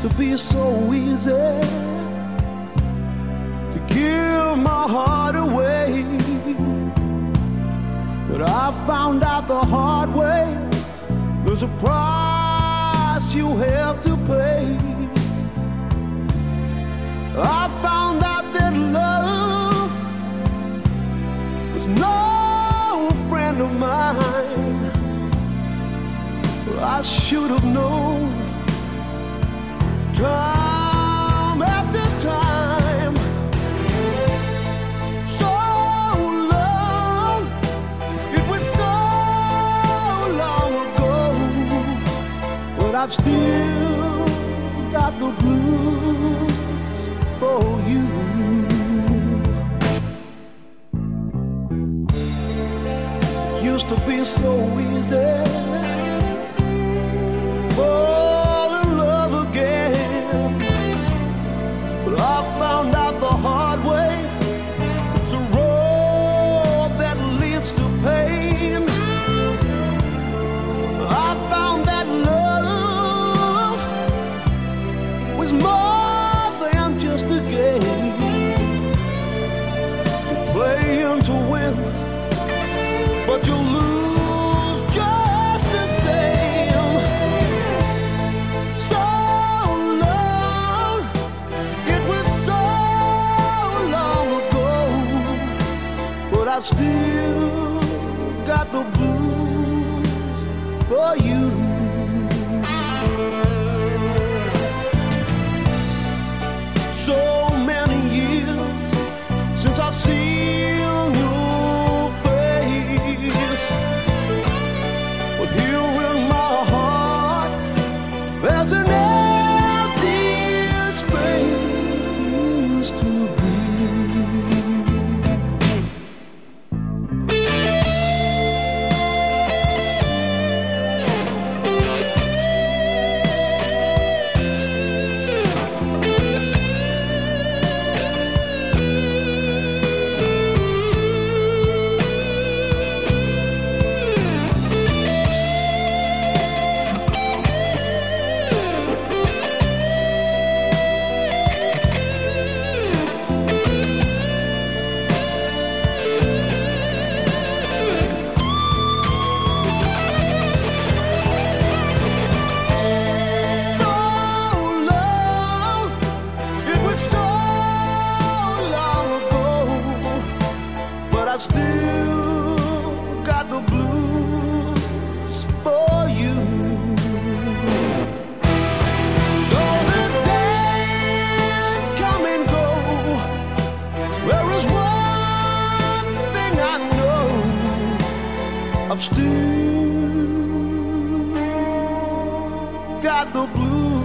to be so easy to give my heart away, but I found out the hard way there's a price you have to pay. I found out that love was no friend of mine. I should have known time after time. So long, it was so long ago, but I've still got the blues for you. Used to be so easy fall in love again, but I found out the hard way it's a road that leads to pain. I found that love was more than just a game. You play him to win, but you lose just the same. So long, it was so long ago, but I still got the blues for you. So many years since I've seen your face, but here in my heart there's an empty space used to be. I still got the blues for you. Though the days come and go, there is one thing I know, I've still got the blues.